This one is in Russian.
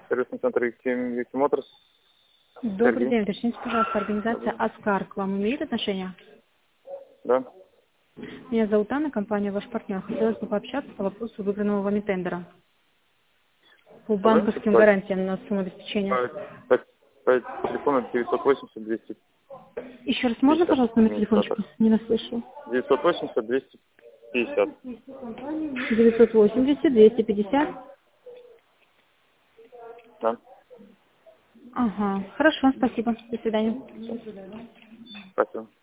Сервисный центр Юки Моторс. Добрый день. Уточните, пожалуйста, организация «Аскар» к вам имеет отношение? Да. Меня зовут Анна, компания «Ваш партнер». Хотелось бы пообщаться по вопросу выбранного вами тендера. По банковским гарантиям на сумму обеспечения. По телефону 980-200. Еще раз можно, пожалуйста, номер телефончика? Не наслышал. 980-250. 980-250. Да. Ага, хорошо, спасибо. До свидания. Спасибо.